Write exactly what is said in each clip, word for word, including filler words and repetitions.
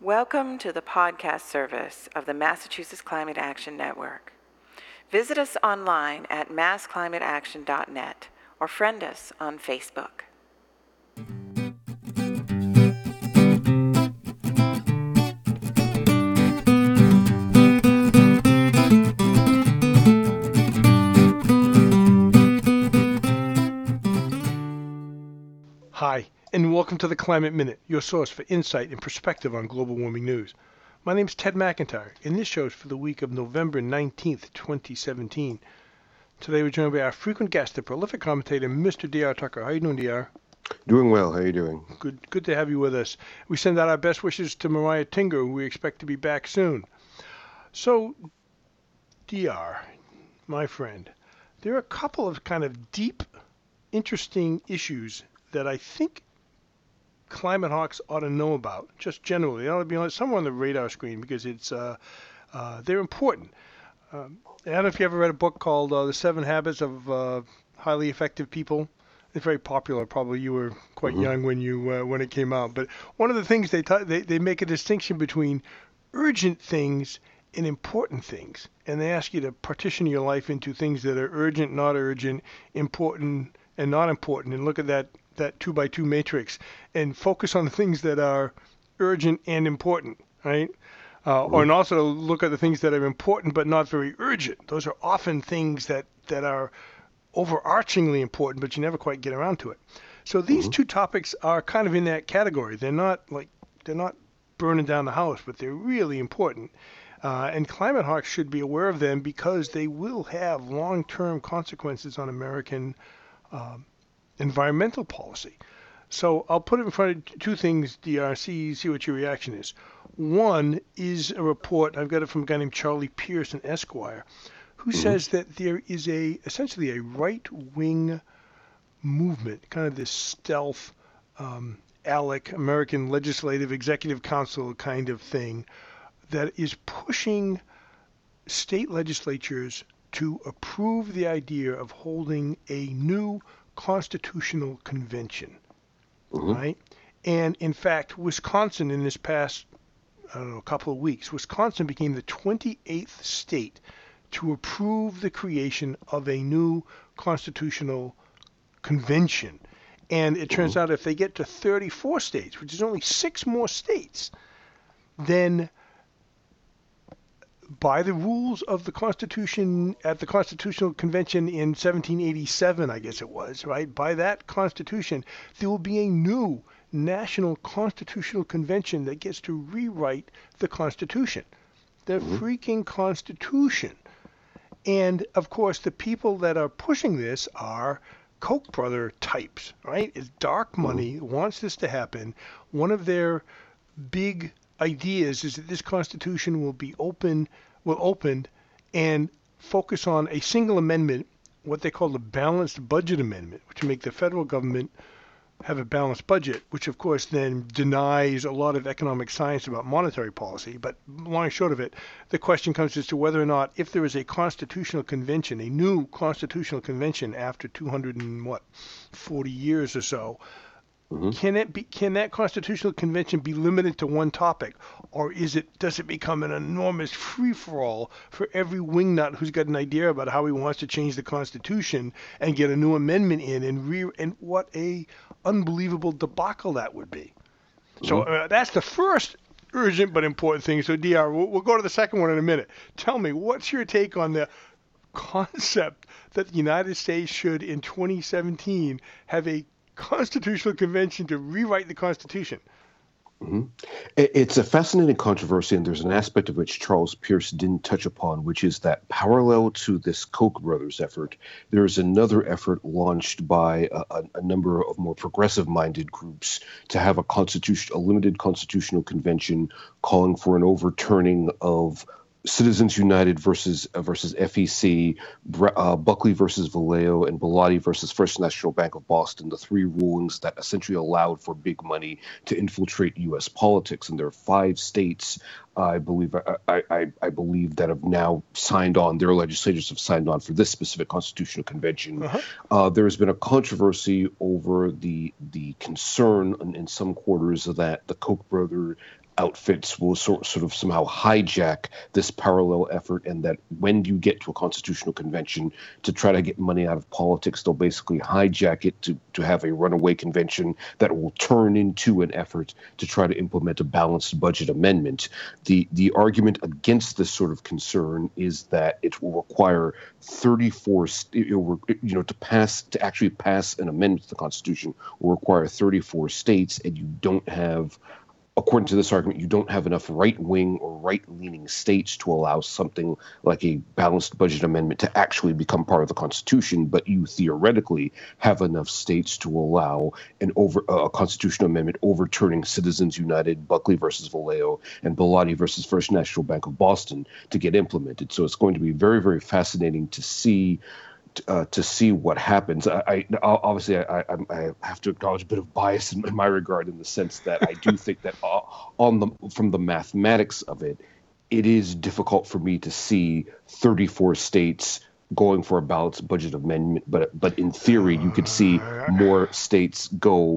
Welcome to the podcast service of the Massachusetts Climate Action Network. Visit us online at mass climate action dot net or friend us on Facebook. Hi, and welcome to the Climate Minute, your source for insight and perspective on global warming news. My name is Ted McIntyre, and this show is for the week of November nineteenth, twenty seventeen. Today we're joined by our frequent guest, the prolific commentator, Mister D R Tucker. How are you doing, D R? Doing well. How are you doing? Good good to have you with us. We send out our best wishes to Mariah Tinger, who we expect to be back soon. So, D R, my friend, there are a couple of kind of deep, interesting issues that I think climate hawks ought to know about, just generally. They ought to be on, somewhere on the radar screen because it's uh, uh, they're important. Um, I don't know if you ever read a book called uh, The Seven Habits of uh, Highly Effective People. It's very popular. Probably you were quite mm-hmm. young when you uh, when it came out. But one of the things they, t- they they make a distinction between urgent things and important things, and they ask you to partition your life into things that are urgent, not urgent, important, and not important, and look at that that two by two matrix and focus on the things that are urgent and important, right? Uh, mm-hmm. Or and also look at the things that are important but not very urgent. Those are often things that, that are overarchingly important, but you never quite get around to it. So these mm-hmm. two topics are kind of in that category. They're not like they're not burning down the house, but they're really important. Uh, and climate hawks should be aware of them because they will have long-term consequences on American um, environmental policy. So I'll put it in front of two things, D R, see, see what your reaction is. One is a report, I've got it from a guy named Charlie Pierce in Esquire, who mm-hmm. says that there is a essentially a right-wing movement, kind of this stealth um, ALEC, American Legislative Executive Council kind of thing, that is pushing state legislatures to approve the idea of holding a new constitutional convention, mm-hmm. right? And in fact, Wisconsin in this past, I don't know, couple of weeks, Wisconsin became the twenty-eighth state to approve the creation of a new constitutional convention. And it turns mm-hmm. out if they get to thirty-four states, which is only six more states, then by the rules of the Constitution at the Constitutional Convention in seventeen eighty-seven, I guess it was, right? By that Constitution, there will be a new national constitutional convention that gets to rewrite the Constitution. The mm-hmm. freaking Constitution. And, of course, the people that are pushing this are Koch brother types, right? It's dark money, mm-hmm. wants this to happen. One of their big ideas is that this Constitution will be open, will open and focus on a single amendment, what they call the balanced budget amendment, which will make the federal government have a balanced budget, which of course then denies a lot of economic science about monetary policy. But long and short of it, the question comes as to whether or not, if there is a constitutional convention, a new constitutional convention after two hundred and what, forty years or so, Mm-hmm. Can it be? Can that constitutional convention be limited to one topic, or is it? Does it become an enormous free-for-all for every wingnut who's got an idea about how he wants to change the Constitution and get a new amendment in, and re? And what a unbelievable debacle that would be. Mm-hmm. So uh, that's the first urgent but important thing. So D R, we'll, we'll go to the second one in a minute. Tell me, what's your take on the concept that the United States should, in twenty seventeen, have a constitutional convention to rewrite the Constitution? Mm-hmm. It's a fascinating controversy, and there's an aspect of which Charles Pierce didn't touch upon, which is that parallel to this Koch brothers effort, there is another effort launched by a, a number of more progressive-minded groups to have a constitution, a limited constitutional convention calling for an overturning of Citizens United versus uh, versus F E C, uh, Buckley versus Valeo, and Bellotti versus First National Bank of Boston, the three rulings that essentially allowed for big money to infiltrate U S politics. And there are five states, uh, I believe, I, I, I believe, that have now signed on. Their legislators have signed on for this specific constitutional convention. Uh-huh. Uh, there has been a controversy over the the concern in, in some quarters that the Koch brother outfits will sort, sort of somehow hijack this parallel effort, and that when you get to a constitutional convention to try to get money out of politics, they'll basically hijack it to, to have a runaway convention that will turn into an effort to try to implement a balanced budget amendment. The the argument against this sort of concern is that it will require thirty-four, it will, you know, to pass, to actually pass an amendment to the Constitution will require thirty-four states, and you don't have, according to this argument, you don't have enough right-wing or right-leaning states to allow something like a balanced budget amendment to actually become part of the Constitution, but you theoretically have enough states to allow an over a constitutional amendment overturning Citizens United, Buckley versus Vallejo, and Bellotti versus First National Bank of Boston to get implemented. So it's going to be very, very fascinating to see Uh, to see what happens. I, I obviously I, I, I have to acknowledge a bit of bias in, in my regard, in the sense that I do think that uh, on the from the mathematics of it, it is difficult for me to see thirty-four states going for a balanced budget amendment. But but in theory, you could see more states go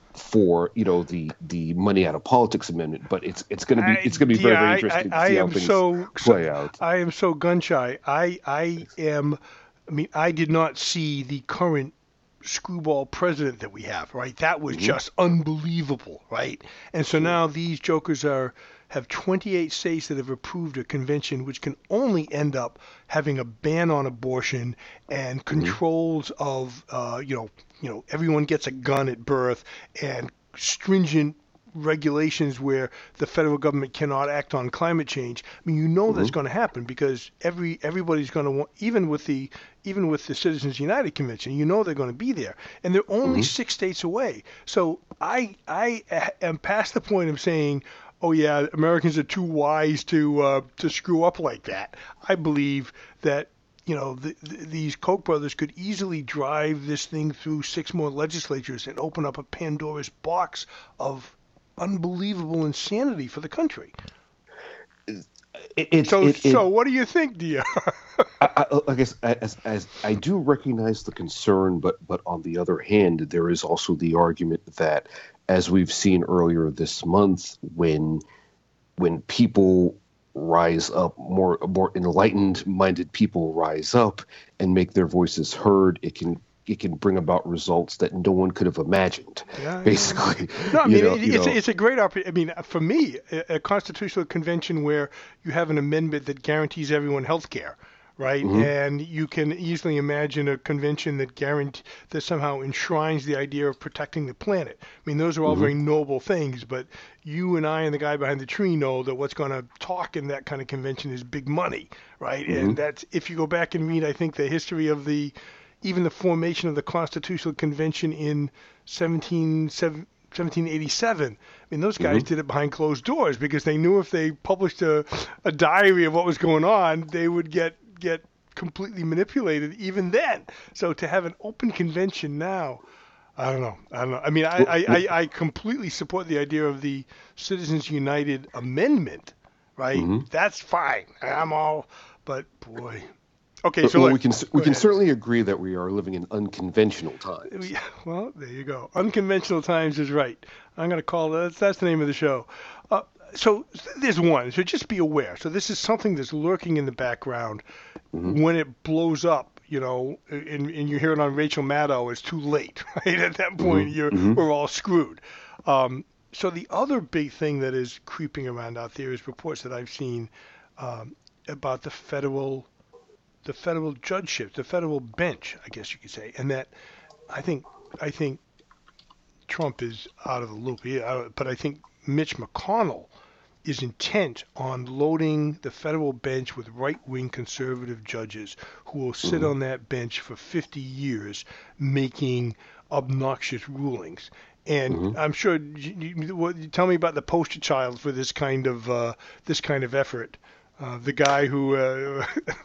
for, you know, the the money out of politics amendment. But it's it's going to be it's going to be very, yeah, very interesting I, I, to see I how am things so, play so, out. I am so gun shy. I I am. I mean, I did not see the current screwball president that we have, right? That was mm-hmm. just unbelievable, right? And so now these jokers are have twenty-eight states that have approved a convention which can only end up having a ban on abortion and controls mm-hmm. of, uh, you know, you know, everyone gets a gun at birth, and stringent regulations where the federal government cannot act on climate change. I mean, you know mm-hmm. that's going to happen because every everybody's going to want, even with the even with the Citizens United Convention, you know they're going to be there, and they're only mm-hmm. six states away. So I I am past the point of saying, oh yeah, Americans are too wise to uh, to screw up like that. I believe that, you know, the, the, these Koch brothers could easily drive this thing through six more legislatures and open up a Pandora's box of unbelievable insanity for the country. It, it, so, it, it, so what do you think, Dia? I, I, I guess as, as I do recognize the concern, but but on the other hand, there is also the argument that, as we've seen earlier this month, when when people rise up, more more enlightened minded people rise up and make their voices heard, it can it can bring about results that no one could have imagined. Yeah, basically, yeah. No, I mean, you know, it, it's, it's a great opportunity. I mean, for me, a, a constitutional convention where you have an amendment that guarantees everyone health care, right? Mm-hmm. And you can easily imagine a convention that guarantee that somehow enshrines the idea of protecting the planet. I mean, those are all mm-hmm. very noble things, but you and I and the guy behind the tree know that what's going to talk in that kind of convention is big money, right? Mm-hmm. And that's, if you go back and read, I think, the history of the even the formation of the Constitutional Convention in seventeen eighty-seven. I mean, those guys mm-hmm. did it behind closed doors because they knew if they published a, a diary of what was going on, they would get get completely manipulated even then. So to have an open convention now, I don't know. I don't know. I mean, I, I, I, I completely support the idea of the Citizens United Amendment, right? Mm-hmm. That's fine. I'm all, but boy. Okay, so well, look, we can we can certainly agree that we are living in unconventional times. Yeah, well, there you go. Unconventional times is right. I'm going to call that. That's the name of the show. Uh, so there's one. So just be aware. So this is something that's lurking in the background. Mm-hmm. When it blows up, you know, and, and you hear it on Rachel Maddow, it's too late, right? At that point, mm-hmm. you're mm-hmm. we're all screwed. Um, so the other big thing that is creeping around out there is reports that I've seen um, about the federal. the federal judgeship, the federal bench, I guess you could say, and that I think I think Trump is out of the loop, yeah, but I think Mitch McConnell is intent on loading the federal bench with right-wing conservative judges who will sit mm-hmm. on that bench for fifty years making obnoxious rulings. And mm-hmm. I'm sure, you, you, tell me about the poster child for this kind of uh, this kind of effort. Uh, the guy who, uh,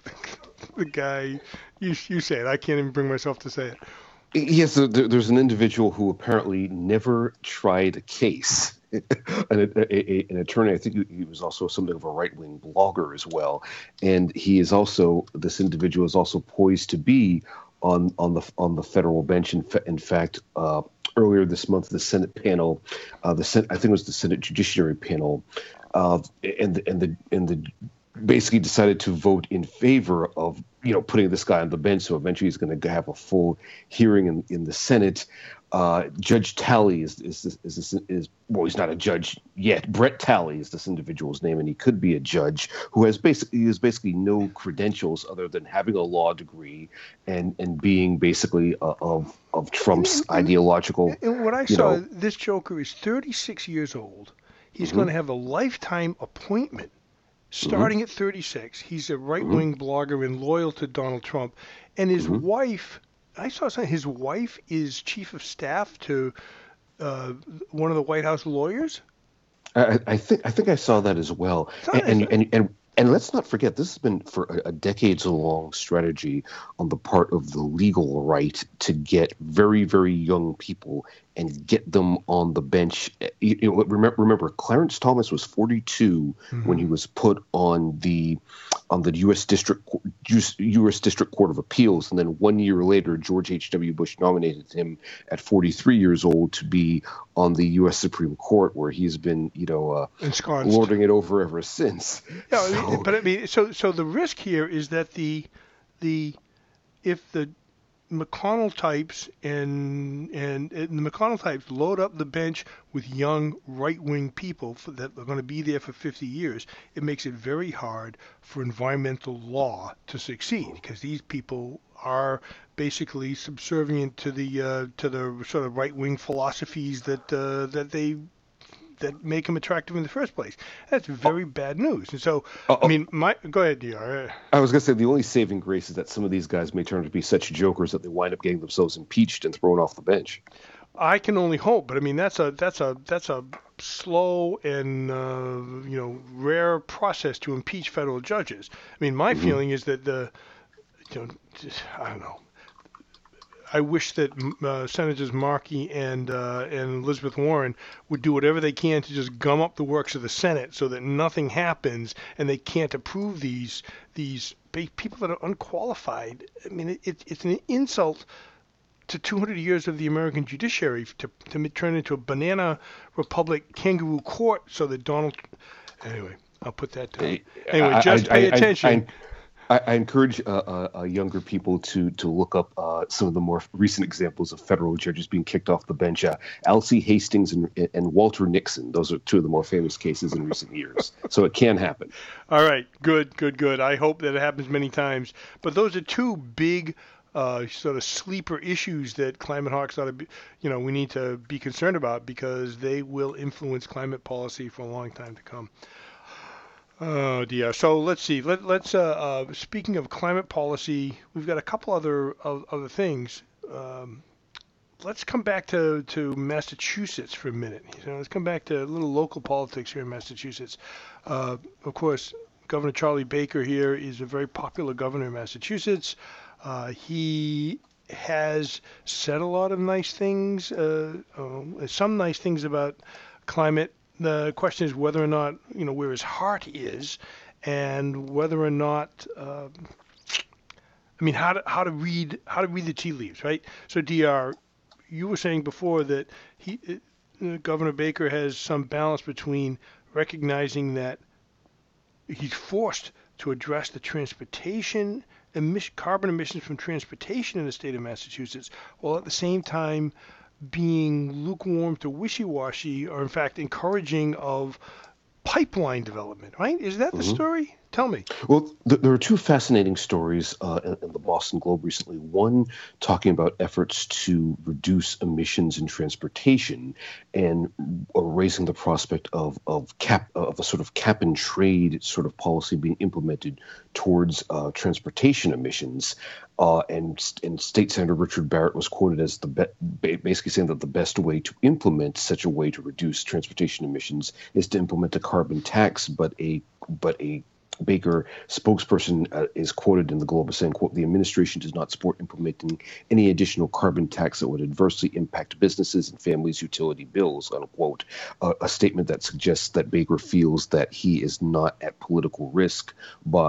the guy, you you say it. I can't even bring myself to say it. Yes, there, there's an individual who apparently never tried a case. an, a, a, an attorney, I think he was also something of a right-wing blogger as well. And he is also, this individual is also poised to be on on the on the federal bench. In, fa- in fact, uh, earlier this month, the Senate panel, uh, the Sen- I think it was the Senate Judiciary panel, uh, and the, and the and the basically decided to vote in favor of you know putting this guy on the bench. So eventually he's going to have a full hearing in, in the Senate. Uh, Judge Talley is is is, is is well, he's not a judge yet. Brett Talley is this individual's name, and he could be a judge who has basically he has basically no credentials other than having a law degree and and being basically uh, of of Trump's And- ideological. And what I you saw, know, this Joker is thirty-six years old. He's Mhm. going to have a lifetime appointment starting at thirty-six. He's a right-wing blogger and loyal to Donald Trump. And his Mhm. wife, I saw something, his wife is chief of staff to uh, one of the White House lawyers. I, I think I think I saw that as well. It's not- And and, and and and let's not forget, this has been for a, a decades-long strategy on the part of the legal right to get very, very young people and get them on the bench. You know, remember, remember Clarence Thomas was forty-two when he was put on the on the U S District U S District Court of Appeals, and then one year later, George H W. Bush nominated him at forty-three years old to be on the U S Supreme Court, where he's been, you know, uh, Ensconced. lording it over ever since. Yeah, I mean, So- but I mean, so so the risk here is that the the if the McConnell types and, and and the McConnell types load up the bench with young right-wing people for, that are going to be there for fifty years, it makes it very hard for environmental law to succeed because these people are basically subservient to the uh, to the sort of right-wing philosophies that uh, that they that make them attractive in the first place. That's very bad news. And so, Oh, I mean, my go ahead, D R. I was going to say the only saving grace is that some of these guys may turn out to be such jokers that they wind up getting themselves impeached and thrown off the bench. I can only hope, but I mean that's a that's a that's a slow and uh, you know rare process to impeach federal judges. I mean, my feeling is that the you know just, I don't know. I wish that uh, Senators Markey and uh, and Elizabeth Warren would do whatever they can to just gum up the works of the Senate so that nothing happens and they can't approve these these ba- people that are unqualified. I mean, it, it, it's an insult to two hundred years of the American judiciary to to turn into a banana republic kangaroo court so that Donald. Anyway, I'll put that down. Anyway, I- just I- pay I- I- attention. I, I encourage uh, uh, uh, younger people to to look up uh, some of the more recent examples of federal judges being kicked off the bench. Uh, Alcee Hastings and, and Walter Nixon. Those are two of the more famous cases in recent years. So it can happen. All right, good, good, good. I hope that it happens many times. But those are two big uh, sort of sleeper issues that climate hawks ought to be, you know, we need to be concerned about because they will influence climate policy for a long time to come. Oh dear. So let's see. Let, let's. Uh, uh, speaking of climate policy, we've got a couple other of, other things. Um, let's come back to, to Massachusetts for a minute. You know, let's come back to a little local politics here in Massachusetts. Uh, of course, Governor Charlie Baker here is a very popular governor in Massachusetts. Uh, he has said a lot of nice things, uh, uh, some nice things about climate. The question is whether or not, you know, where his heart is and whether or not, uh, I mean, how to, how to read, how to read the tea leaves, right? So D R, you were saying before that he, uh, Governor Baker has some balance between recognizing that he's forced to address the transportation emission, carbon emissions from transportation in the state of Massachusetts, while at the same time being lukewarm to wishy-washy, or in fact encouraging of pipeline development, right? Is that the Mhm. story? Tell me. Well, th- there are two fascinating stories uh, in, in the Boston Globe recently. One talking about efforts to reduce emissions in transportation and uh, raising the prospect of of cap of a sort of cap and trade sort of policy being implemented towards uh, transportation emissions. Uh, and and State Senator Richard Barrett was quoted as the be- basically saying that the best way to implement such a way to reduce transportation emissions is to implement a carbon tax, but a but a Baker spokesperson uh, is quoted in the Globe as saying, quote, "The administration does not support implementing any additional carbon tax that would adversely impact businesses and families' utility bills," unquote. Uh, a statement that suggests that Baker feels that he is not at political risk by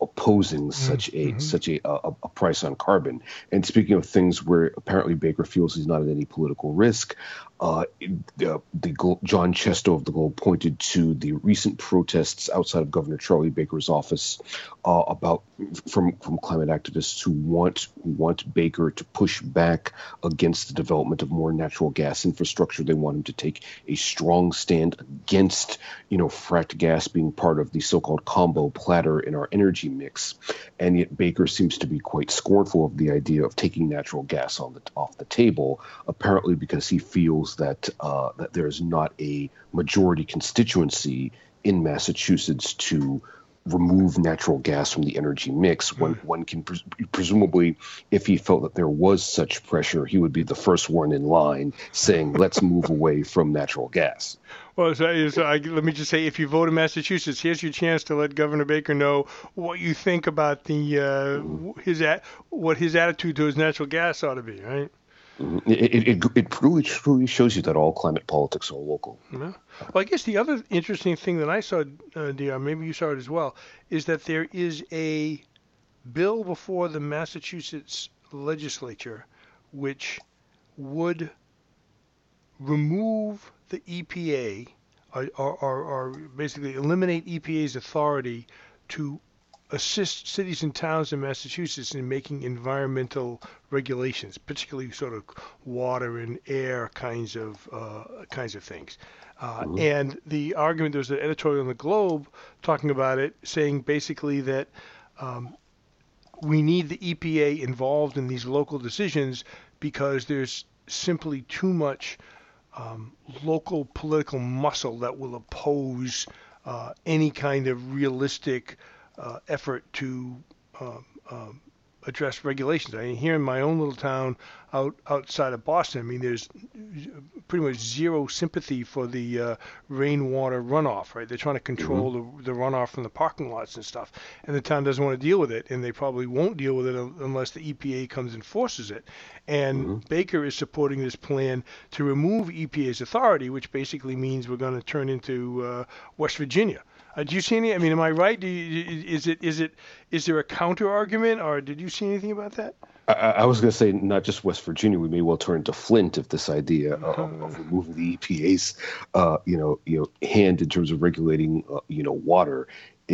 opposing such a Mm-hmm. such a, a a price on carbon. And speaking of things where apparently Baker feels he's not at any political risk, uh, the, the John Chesto of the Globe pointed to the recent protests outside of Governor Charlie Baker's office uh, about from from climate activists who want who want Baker to push back against the development of more natural gas infrastructure. They want him to take a strong stand against, you know, fracked gas being part of the so-called combo platter in our energy mix. And yet Baker seems to be quite scornful of the idea of taking natural gas on the off the table, apparently because he feels that uh, that there is not a majority constituency in Massachusetts to remove natural gas from the energy mix. One one can pres- presumably, if he felt that there was such pressure, he would be the first one in line saying, "Let's move away from natural gas." Well, so, so I, let me just say, if you vote in Massachusetts, here's your chance to let Governor Baker know what you think about the uh, his at, what his attitude towards natural gas ought to be, right? It, it, it, it truly, truly shows you that all climate politics are local. Yeah. Well, I guess the other interesting thing that I saw, uh, D R, maybe you saw it as well, is that there is a bill before the Massachusetts legislature which would remove the E P A or, or, or, or basically eliminate E P A's authority to assist cities and towns in Massachusetts in making environmental regulations, particularly sort of water and air kinds of uh, kinds of things. Uh, mm-hmm. And the argument, there was an editorial in the Globe talking about it, saying basically that um, we need the E P A involved in these local decisions because there's simply too much um, local political muscle that will oppose uh, any kind of realistic Uh, effort to um, um, address regulations. I mean, here in my own little town out outside of Boston, I mean, there's pretty much zero sympathy for the uh, rainwater runoff, right? They're trying to control mm-hmm. the, the runoff from the parking lots and stuff, and the town doesn't want to deal with it, and they probably won't deal with it unless the E P A comes and forces it. And mm-hmm. Baker is supporting this plan to remove E P A's authority, which basically means we're going to turn into uh, West Virginia. Uh, do you see any? I mean, am I right? Do you, is it is it is there a counter argument, or did you see anything about that? I, I was going to say not just West Virginia. We may well turn to Flint if this idea of, of removing the E P A's, uh, you know, you know, hand in terms of regulating, uh, you know, water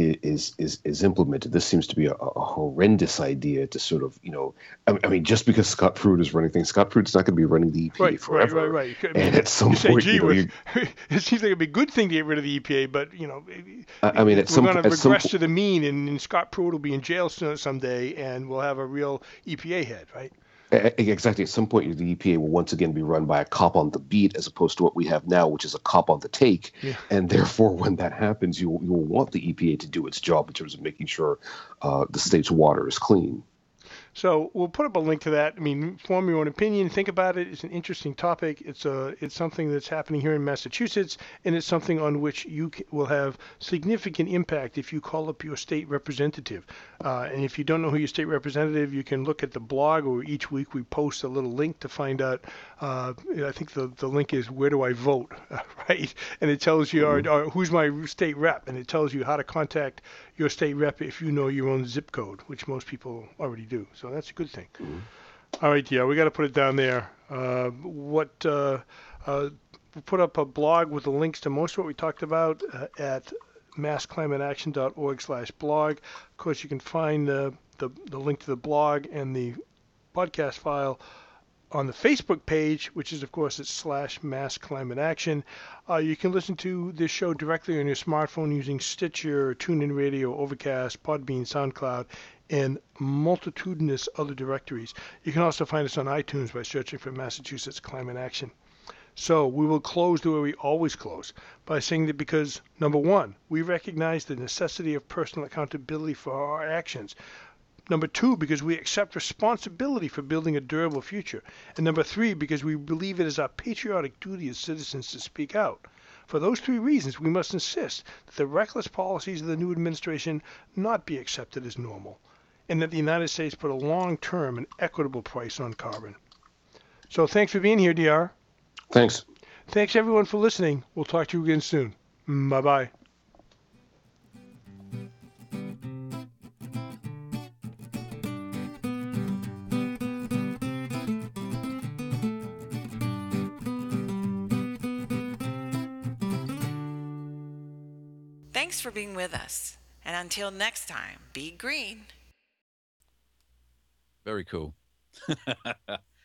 is is is implemented. This seems to be a, a horrendous idea to sort of, you know, I, I mean, just because Scott Pruitt is running things, Scott Pruitt's not going to be running the E P A right, forever. Right, right, right. I mean, and at some say, point, gee, you know, with, it seems like it'd be a good thing to get rid of the E P A, but you know, I mean, at we're some, going to regress some, to the mean, and, and Scott Pruitt will be in jail someday, and we'll have a real E P A head, right? Exactly. At some point, the E P A will once again be run by a cop on the beat, as opposed to what we have now, which is a cop on the take. Yeah. And therefore, when that happens, you you will want the E P A to do its job in terms of making sure uh, the state's water is clean. So we'll put up a link to that. I mean, form your own opinion. Think about it. It's an interesting topic. It's a it's something that's happening here in Massachusetts, and it's something on which you will have significant impact if you call up your state representative. Uh, and if you don't know who your state representative, you can look at the blog, or each week we post a little link to find out. Uh, I think the the link is where do I vote, right? And it tells you mm-hmm. or, or who's my state rep, and it tells you how to contact your state rep if you know your own zip code, which most people already do. So that's a good thing. Mm-hmm. All right, yeah, we got to put it down there. Uh, what uh, uh, we'll put up a blog with the links to most of what we talked about uh, at mass climate action dot org slash blog. Of course, you can find uh, the the link to the blog and the podcast file on the Facebook page, which is, of course, it's slash mass climate action. Uh, you can listen to this show directly on your smartphone using Stitcher, TuneIn Radio, Overcast, Podbean, SoundCloud, and multitudinous other directories. You can also find us on iTunes by searching for Massachusetts Climate Action. So we will close the way we always close, by saying that because, number one, we recognize the necessity of personal accountability for our actions. Number two, because we accept responsibility for building a durable future. And number three, because we believe it is our patriotic duty as citizens to speak out. For those three reasons, we must insist that the reckless policies of the new administration not be accepted as normal, and that the United States put a long-term and equitable price on carbon. So thanks for being here, D R. Thanks. Thanks, everyone, for listening. We'll talk to you again soon. Bye-bye. Thanks for being with us. And until next time, be green. Very cool.